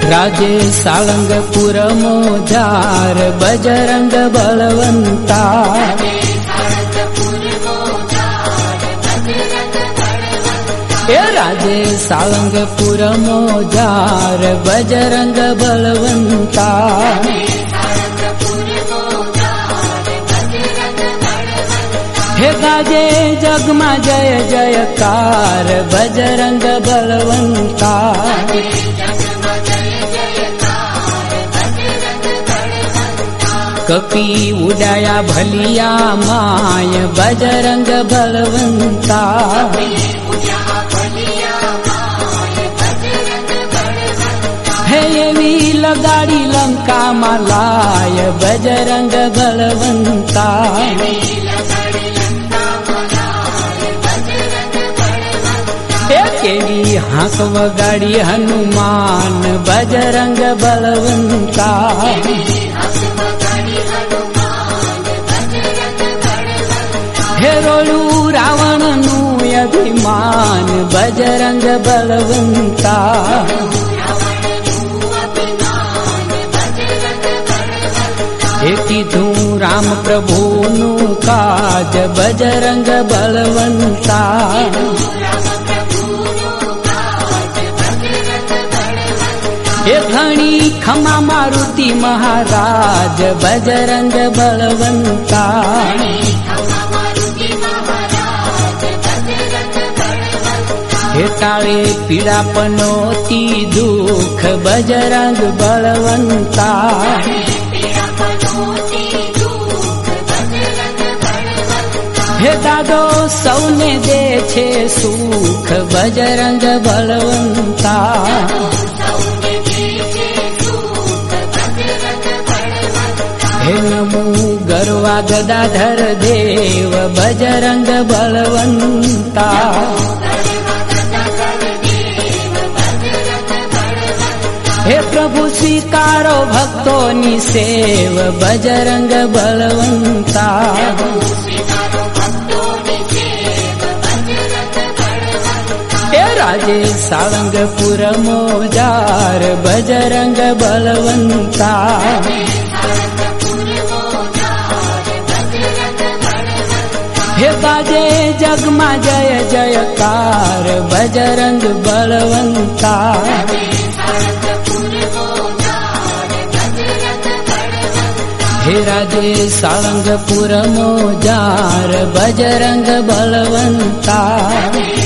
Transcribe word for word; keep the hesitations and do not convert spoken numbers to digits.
राजे साळंगपुर मोजार बजरंग बलवंता। ए राजे साळंगपुर मोजार बजरंग बलवंता। हे गाजे जगमा जय जयकार बजरंग बलवंता। कपी उडाया भलिया माय बजरंग बलवंता। हे एवी लगाड़ी लंका मालाय बजरंग बलवंता। केवी हाथ वगाड़ी हनुमान बजरंग बलवंता। हे रोलू रावण नु अभिमान बजरंग बलवंता। हे कीधु राम प्रभु नु काज बजरंग बलवंता। हे घणी खमा मारुति महाराज बजरंग बलवंता। हे टाळे पीड़ा पनोती दुख बजरंग बलवंता। हे दादो सौने दे छे सुख बजरंग बलवंता। हे नमो गरवा गदाधर देव बजरंग बलवंता। हे प्रभु स्वीकारो भक्तों नी सेव बजरंग बलवंता। हे राजे साळंगपुर मोजार बजरंग बलवंता। हे बाजे जगमा जय जयकार बजरंग बलवंता। हे राजे साळंगपुर मोजार बजरंग बलवंता।